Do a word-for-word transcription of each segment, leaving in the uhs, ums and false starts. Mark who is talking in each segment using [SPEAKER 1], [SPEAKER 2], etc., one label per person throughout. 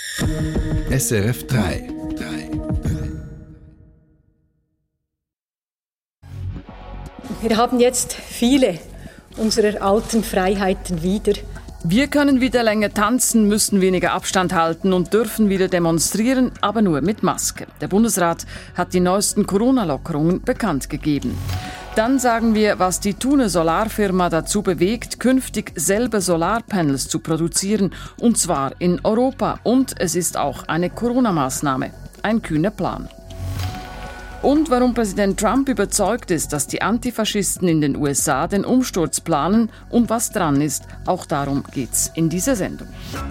[SPEAKER 1] S R F drei.
[SPEAKER 2] Wir haben jetzt viele unserer alten Freiheiten wieder.
[SPEAKER 3] Wir können wieder länger tanzen, müssen weniger Abstand halten und dürfen wieder demonstrieren, aber nur mit Maske. Der Bundesrat hat die neuesten Corona-Lockerungen bekannt gegeben. Dann sagen wir, was die Thune Solarfirma dazu bewegt, künftig selber Solarpanels zu produzieren, und zwar in Europa. Und es ist auch eine Corona-Maßnahme. Ein kühner Plan. Und warum Präsident Trump überzeugt ist, dass die Antifaschisten in den U S A den Umsturz planen und was dran ist, auch darum geht's in dieser Sendung.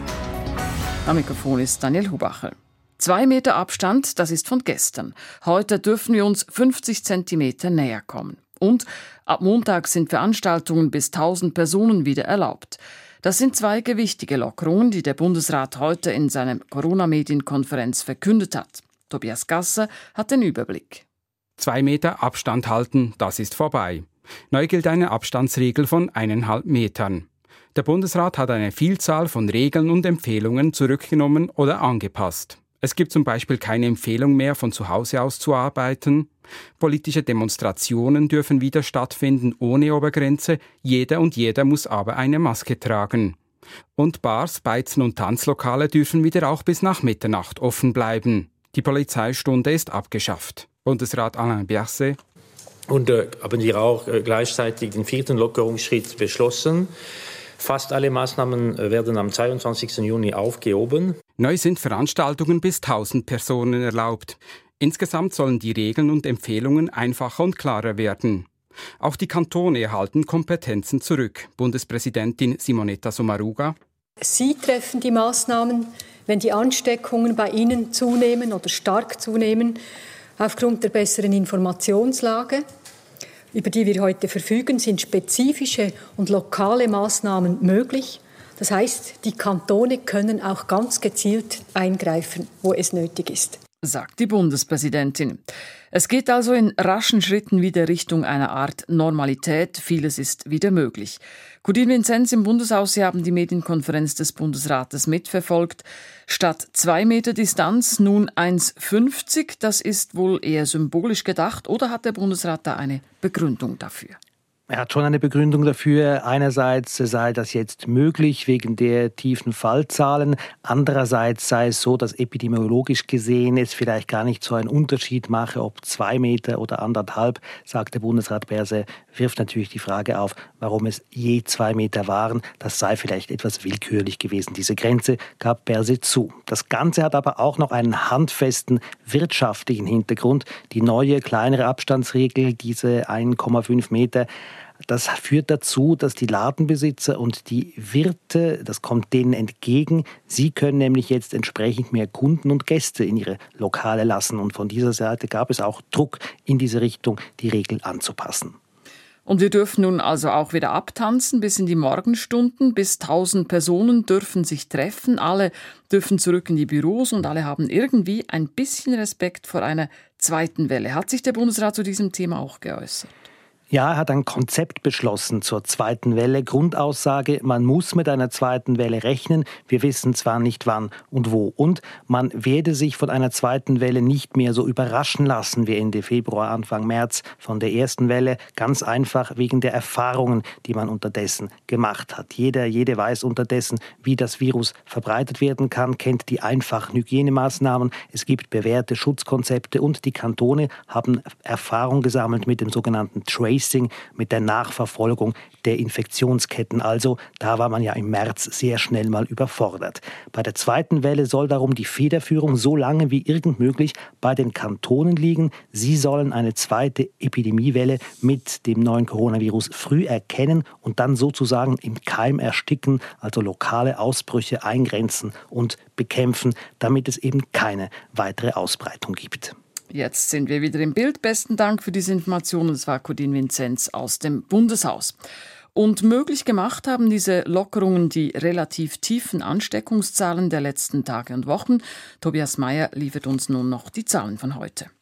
[SPEAKER 3] Am Mikrofon ist Daniel Hubacher. Zwei Meter Abstand, das ist von gestern. Heute dürfen wir uns fünfzig Zentimeter näher kommen. Und ab Montag sind Veranstaltungen bis tausend Personen wieder erlaubt. Das sind zwei gewichtige Lockerungen, die der Bundesrat heute in seiner Corona-Medienkonferenz verkündet hat. Tobias Gasser hat den Überblick.
[SPEAKER 4] Zwei Meter Abstand halten, das ist vorbei. Neu gilt eine Abstandsregel von eineinhalb Metern. Der Bundesrat hat eine Vielzahl von Regeln und Empfehlungen zurückgenommen oder angepasst. Es gibt zum Beispiel keine Empfehlung mehr, von zu Hause aus zu arbeiten. Politische Demonstrationen dürfen wieder stattfinden ohne Obergrenze. Jeder und jeder muss aber eine Maske tragen. Und Bars, Beizen und Tanzlokale dürfen wieder auch bis nach Mitternacht offen bleiben. Die Polizeistunde ist abgeschafft. Bundesrat Alain Berset.
[SPEAKER 5] Und äh, haben wir auch äh, gleichzeitig den vierten Lockerungsschritt beschlossen. Fast alle Maßnahmen äh, werden am zweiundzwanzigsten Juni aufgehoben.
[SPEAKER 4] Neu sind Veranstaltungen bis tausend Personen erlaubt. Insgesamt sollen die Regeln und Empfehlungen einfacher und klarer werden. Auch die Kantone erhalten Kompetenzen zurück. Bundespräsidentin Simonetta Sommaruga.
[SPEAKER 2] Sie treffen die Maßnahmen, wenn die Ansteckungen bei Ihnen zunehmen oder stark zunehmen, aufgrund der besseren Informationslage, über die wir heute verfügen, sind spezifische und lokale Maßnahmen möglich. Das heißt, die Kantone können auch ganz gezielt eingreifen, wo es nötig ist,
[SPEAKER 3] sagt die Bundespräsidentin. Es geht also in raschen Schritten wieder Richtung einer Art Normalität. Vieles ist wieder möglich. Cudin Vinzenz im Bundeshaus, Sie haben die Medienkonferenz des Bundesrates mitverfolgt. Statt zwei Meter Distanz nun eins Komma fünfzig. Das ist wohl eher symbolisch gedacht, oder hat der Bundesrat da eine Begründung dafür?
[SPEAKER 6] Er hat schon eine Begründung dafür. Einerseits sei das jetzt möglich wegen der tiefen Fallzahlen. Andererseits sei es so, dass epidemiologisch gesehen es vielleicht gar nicht so einen Unterschied mache, ob zwei Meter oder anderthalb, sagt der Bundesrat Berset, wirft natürlich die Frage auf, warum es je zwei Meter waren. Das sei vielleicht etwas willkürlich gewesen. Diese Grenze gab Berset zu. Das Ganze hat aber auch noch einen handfesten wirtschaftlichen Hintergrund. Die neue, kleinere Abstandsregel, diese eins Komma fünf Meter, das führt dazu, dass die Ladenbesitzer und die Wirte, das kommt denen entgegen, sie können nämlich jetzt entsprechend mehr Kunden und Gäste in ihre Lokale lassen. Und von dieser Seite gab es auch Druck in diese Richtung, die Regel anzupassen.
[SPEAKER 3] Und wir dürfen nun also auch wieder abtanzen bis in die Morgenstunden. Bis tausend Personen dürfen sich treffen. Alle dürfen zurück in die Büros und alle haben irgendwie ein bisschen Respekt vor einer zweiten Welle. Hat sich der Bundesrat zu diesem Thema auch geäußert?
[SPEAKER 6] Ja, er hat ein Konzept beschlossen zur zweiten Welle. Grundaussage, man muss mit einer zweiten Welle rechnen. Wir wissen zwar nicht wann und wo. Und man werde sich von einer zweiten Welle nicht mehr so überraschen lassen wie Ende Februar, Anfang März von der ersten Welle. Ganz einfach wegen der Erfahrungen, die man unterdessen gemacht hat. Jeder, jede weiß unterdessen, wie das Virus verbreitet werden kann, kennt die einfachen Hygienemaßnahmen. Es gibt bewährte Schutzkonzepte und die Kantone haben Erfahrung gesammelt mit dem sogenannten Tracing, mit der Nachverfolgung der Infektionsketten. Also da war man ja im März sehr schnell mal überfordert. Bei der zweiten Welle soll darum die Federführung so lange wie irgend möglich bei den Kantonen liegen. Sie sollen eine zweite Epidemiewelle mit dem neuen Coronavirus früh erkennen und dann sozusagen im Keim ersticken, also lokale Ausbrüche eingrenzen und bekämpfen, damit es eben keine weitere Ausbreitung gibt.
[SPEAKER 3] Jetzt sind wir wieder im Bild. Besten Dank für diese Informationen. Das war Cudin Vinzenz aus dem Bundeshaus. Und möglich gemacht haben diese Lockerungen die relativ tiefen Ansteckungszahlen der letzten Tage und Wochen. Tobias Meyer liefert uns nun noch die Zahlen von heute.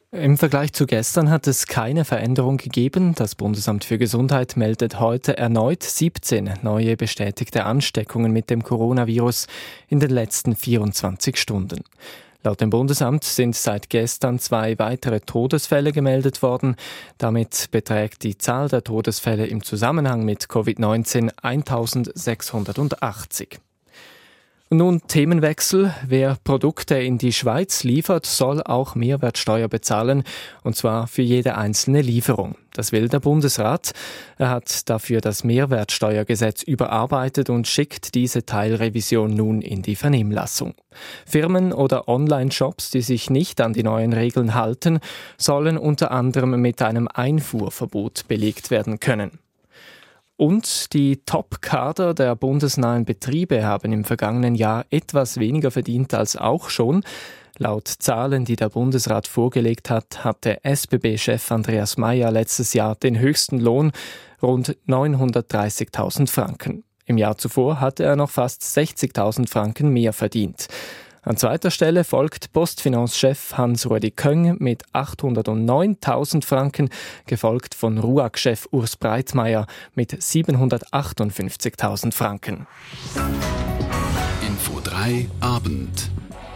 [SPEAKER 1] Im Vergleich zu gestern hat es keine Veränderung gegeben. Das Bundesamt für Gesundheit meldet heute erneut siebzehn neue bestätigte Ansteckungen mit dem Coronavirus in den letzten vierundzwanzig Stunden. Laut dem Bundesamt sind seit gestern zwei weitere Todesfälle gemeldet worden. Damit beträgt die Zahl der Todesfälle im Zusammenhang mit Covid neunzehn eintausendsechshundertachtzig. Und nun Themenwechsel. Wer Produkte in die Schweiz liefert, soll auch Mehrwertsteuer bezahlen, und zwar für jede einzelne Lieferung. Das will der Bundesrat. Er hat dafür das Mehrwertsteuergesetz überarbeitet und schickt diese Teilrevision nun in die Vernehmlassung. Firmen oder Online-Shops, die sich nicht an die neuen Regeln halten, sollen unter anderem mit einem Einfuhrverbot belegt werden können. Und die Top-Kader der bundesnahen Betriebe haben im vergangenen Jahr etwas weniger verdient als auch schon. Laut Zahlen, die der Bundesrat vorgelegt hat, hatte S B B-Chef Andreas Maier letztes Jahr den höchsten Lohn, rund neunhundertdreißigtausend Franken. Im Jahr zuvor hatte er noch fast sechzigtausend Franken mehr verdient. An zweiter Stelle folgt Postfinance-Chef Hans-Rudi Köng mit achthundertneuntausend Franken, gefolgt von R U A G-Chef Urs Breitmeier mit siebenhundertachtundfünfzigtausend Franken.
[SPEAKER 7] Info drei Abend.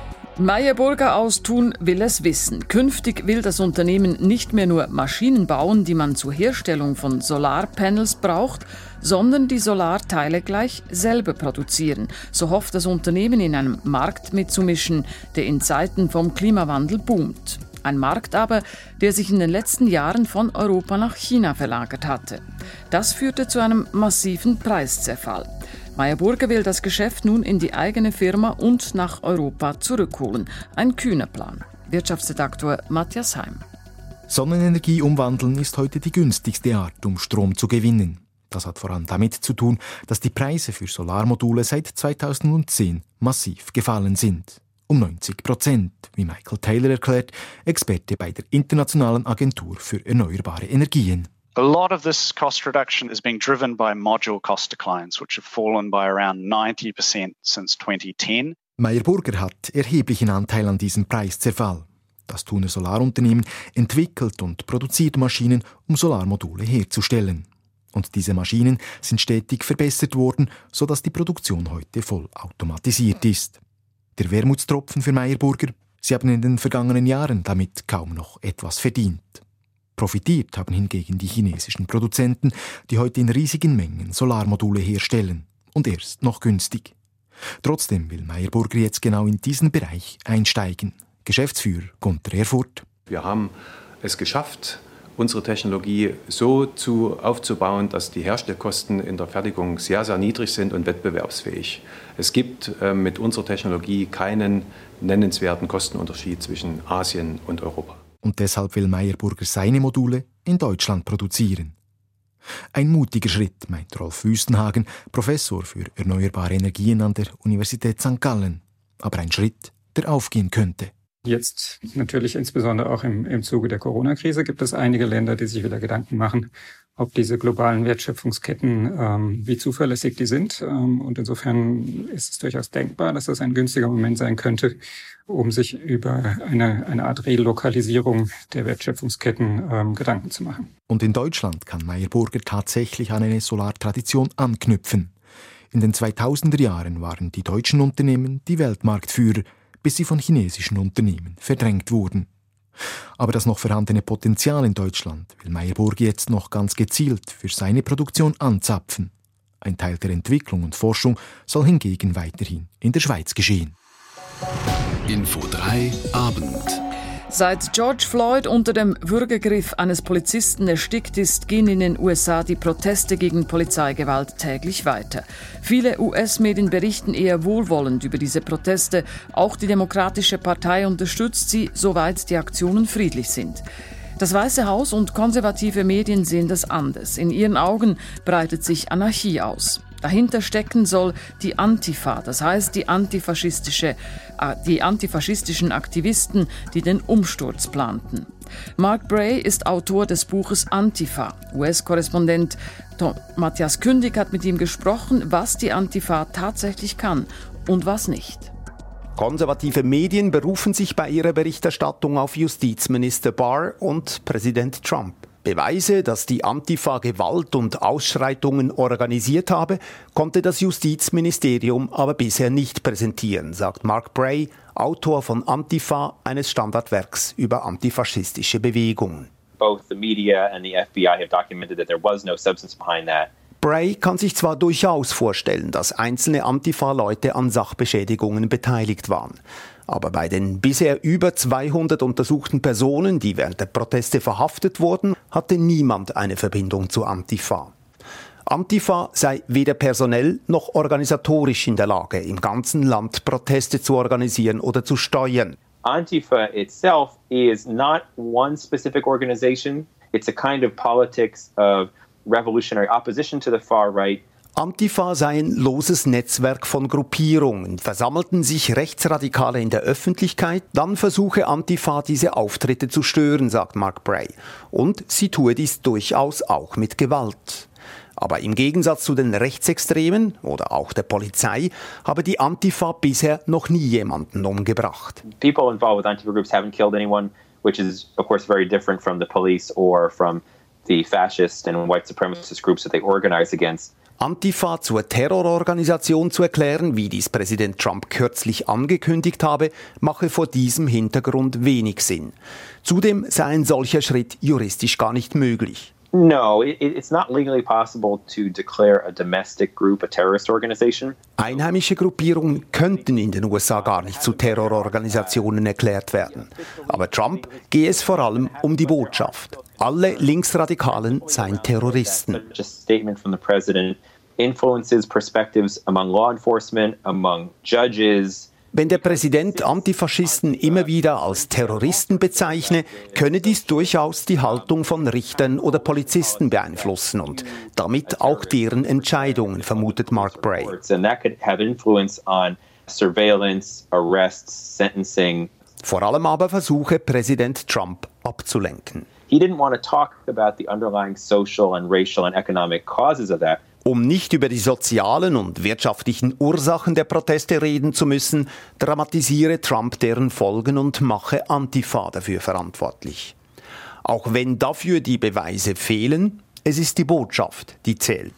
[SPEAKER 3] Meyer Burger aus Thun will es wissen. Künftig will das Unternehmen nicht mehr nur Maschinen bauen, die man zur Herstellung von Solarpanels braucht, sondern die Solarteile gleich selber produzieren. So hofft das Unternehmen, in einem Markt mitzumischen, der in Zeiten vom Klimawandel boomt. Ein Markt aber, der sich in den letzten Jahren von Europa nach China verlagert hatte. Das führte zu einem massiven Preiszerfall. Meyer Burger will das Geschäft nun in die eigene Firma und nach Europa zurückholen. Ein kühner Plan. Wirtschaftsredaktor Matthias Heim.
[SPEAKER 8] Sonnenenergie umwandeln ist heute die günstigste Art, um Strom zu gewinnen. Das hat vor allem damit zu tun, dass die Preise für Solarmodule seit zweitausendzehn massiv gefallen sind. Um neunzig Prozent, wie Michael Taylor erklärt, Experte bei der Internationalen Agentur für erneuerbare Energien.
[SPEAKER 9] A lot of this cost reduction is being driven by module cost declines, which have fallen by around ninety percent since twenty ten.
[SPEAKER 8] Meyer Burger hat erheblichen Anteil an diesem Preiszerfall. Das Thuner Solarunternehmen entwickelt und produziert Maschinen, um Solarmodule herzustellen. Und diese Maschinen sind stetig verbessert worden, sodass die Produktion heute voll automatisiert ist. Der Wermutstropfen für Meyer Burger: Sie haben in den vergangenen Jahren damit kaum noch etwas verdient. Profitiert haben hingegen die chinesischen Produzenten, die heute in riesigen Mengen Solarmodule herstellen. Und erst noch günstig. Trotzdem will Meyer Burger jetzt genau in diesen Bereich einsteigen. Geschäftsführer Gunter Erfurt.
[SPEAKER 10] Wir haben es geschafft, unsere Technologie so zu, aufzubauen, dass die Herstellkosten in der Fertigung sehr, sehr niedrig sind und wettbewerbsfähig. Es gibt äh, mit unserer Technologie keinen nennenswerten Kostenunterschied zwischen Asien und Europa.
[SPEAKER 8] Und deshalb will Meyer Burger seine Module in Deutschland produzieren. Ein mutiger Schritt, meint Rolf Wüstenhagen, Professor für erneuerbare Energien an der Universität Sankt Gallen. Aber ein Schritt, der aufgehen könnte.
[SPEAKER 11] Jetzt natürlich insbesondere auch im, im Zuge der Corona-Krise gibt es einige Länder, die sich wieder Gedanken machen, ob diese globalen Wertschöpfungsketten, ähm, wie zuverlässig die sind. Ähm, und insofern ist es durchaus denkbar, dass das ein günstiger Moment sein könnte, um sich über eine, eine Art Relokalisierung der Wertschöpfungsketten ähm, Gedanken zu machen.
[SPEAKER 8] Und in Deutschland kann Meyer Burger tatsächlich an eine Solartradition anknüpfen. In den zweitausender Jahren waren die deutschen Unternehmen die Weltmarktführer, bis sie von chinesischen Unternehmen verdrängt wurden. Aber das noch vorhandene Potenzial in Deutschland will Meyer Burger jetzt noch ganz gezielt für seine Produktion anzapfen. Ein Teil der Entwicklung und Forschung soll hingegen weiterhin in der Schweiz geschehen.
[SPEAKER 7] Info drei Abend.
[SPEAKER 3] Seit George Floyd unter dem Würgegriff eines Polizisten erstickt ist, gehen in den U S A die Proteste gegen Polizeigewalt täglich weiter. Viele U S-Medien berichten eher wohlwollend über diese Proteste. Auch die Demokratische Partei unterstützt sie, soweit die Aktionen friedlich sind. Das Weiße Haus und konservative Medien sehen das anders. In ihren Augen breitet sich Anarchie aus. Dahinter stecken soll die Antifa, das heißt die antifaschistische, die antifaschistischen Aktivisten, die den Umsturz planten. Mark Bray ist Autor des Buches Antifa. U S-Korrespondent Matthias Kündig hat mit ihm gesprochen, was die Antifa tatsächlich kann und was nicht.
[SPEAKER 12] Konservative Medien berufen sich bei ihrer Berichterstattung auf Justizminister Barr und Präsident Trump. Beweise, dass die Antifa Gewalt und Ausschreitungen organisiert habe, konnte das Justizministerium aber bisher nicht präsentieren, sagt Mark Bray, Autor von Antifa, eines Standardwerks über antifaschistische Bewegungen.
[SPEAKER 13] Both the media and the F B I have documented that there was no substance behind that.
[SPEAKER 12] Bray kann sich zwar durchaus vorstellen, dass einzelne Antifa-Leute an Sachbeschädigungen beteiligt waren. Aber bei den bisher über zweihundert untersuchten Personen, die während der Proteste verhaftet wurden, hatte niemand eine Verbindung zur Antifa. Antifa sei weder personell noch organisatorisch in der Lage, im ganzen Land Proteste zu organisieren oder zu steuern.
[SPEAKER 13] Antifa itself is not one specific organization. It's a kind of politics of revolutionary opposition to the far right.
[SPEAKER 12] Antifa sei ein loses Netzwerk von Gruppierungen, versammelten sich Rechtsradikale in der Öffentlichkeit, dann versuche Antifa diese Auftritte zu stören, sagt Mark Bray. Und sie tue dies durchaus auch mit Gewalt. Aber im Gegensatz zu den Rechtsextremen oder auch der Polizei habe die Antifa bisher noch nie jemanden umgebracht.
[SPEAKER 13] People involved with Antifa groups haven't killed anyone, which is of course very different from the police or from the fascist and white supremacist groups that they organize against.
[SPEAKER 12] Antifa zur Terrororganisation zu erklären, wie dies Präsident Trump kürzlich angekündigt habe, mache vor diesem Hintergrund wenig Sinn. Zudem sei ein solcher Schritt juristisch gar nicht möglich.
[SPEAKER 13] No, it, it's not legally possible to declare a domestic group a terrorist organization.
[SPEAKER 12] Einheimische Gruppierungen könnten in den U S A gar nicht zu Terrororganisationen erklärt werden. Aber Trump gehe es vor allem um die Botschaft. Alle Linksradikalen seien Terroristen.
[SPEAKER 13] Just a statement from the president influences perspectives among law enforcement, among judges.
[SPEAKER 12] Wenn der Präsident Antifaschisten immer wieder als Terroristen bezeichne, könne dies durchaus die Haltung von Richtern oder Polizisten beeinflussen und damit auch deren Entscheidungen, vermutet Mark Bray. Vor allem aber versuche Präsident Trump abzulenken.
[SPEAKER 13] He didn't want to talk about the underlying social and racial and economic causes of that.
[SPEAKER 12] Um nicht über die sozialen und wirtschaftlichen Ursachen der Proteste reden zu müssen, dramatisiere Trump deren Folgen und mache Antifa dafür verantwortlich. Auch wenn dafür die Beweise fehlen, es ist die Botschaft, die zählt.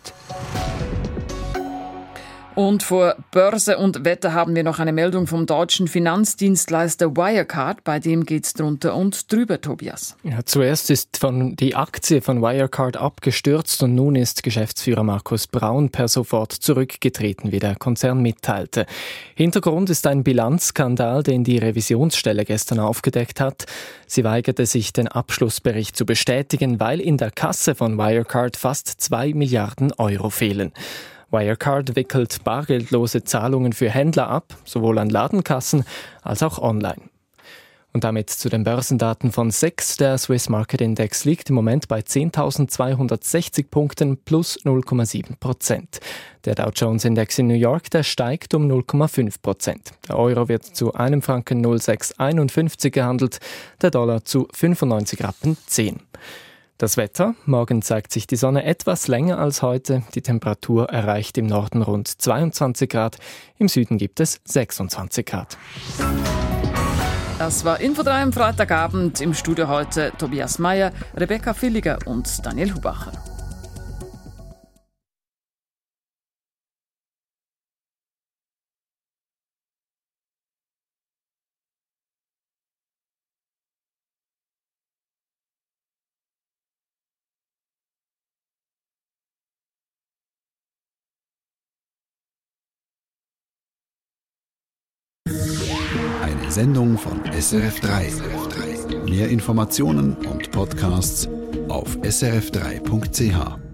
[SPEAKER 3] Und vor Börse und Wetter haben wir noch eine Meldung vom deutschen Finanzdienstleister Wirecard. Bei dem geht's drunter und drüber, Tobias.
[SPEAKER 1] Ja, zuerst ist von die Aktie von Wirecard abgestürzt und nun ist Geschäftsführer Markus Braun per sofort zurückgetreten, wie der Konzern mitteilte. Hintergrund ist ein Bilanzskandal, den die Revisionsstelle gestern aufgedeckt hat. Sie weigerte sich, den Abschlussbericht zu bestätigen, weil in der Kasse von Wirecard fast zwei Milliarden Euro fehlen. Wirecard wickelt bargeldlose Zahlungen für Händler ab, sowohl an Ladenkassen als auch online. Und damit zu den Börsendaten von S E X. Der Swiss Market Index liegt im Moment bei zehntausendzweihundertsechzig Punkten plus null Komma sieben Prozent. Der Dow Jones Index in New York, der steigt um null Komma fünf Prozent. Der Euro wird zu einem Franken null Komma sechs einundfünfzig gehandelt, der Dollar zu fünfundneunzig Rappen zehn. Das Wetter. Morgen zeigt sich die Sonne etwas länger als heute. Die Temperatur erreicht im Norden rund zweiundzwanzig Grad. Im Süden gibt es sechsundzwanzig Grad.
[SPEAKER 3] Das war Info drei am Freitagabend. Im Studio heute Tobias Meyer, Rebecca Villiger und Daniel Hubacher.
[SPEAKER 7] Eine Sendung von S R F drei. Mehr Informationen und Podcasts auf s r f drei punkt c h.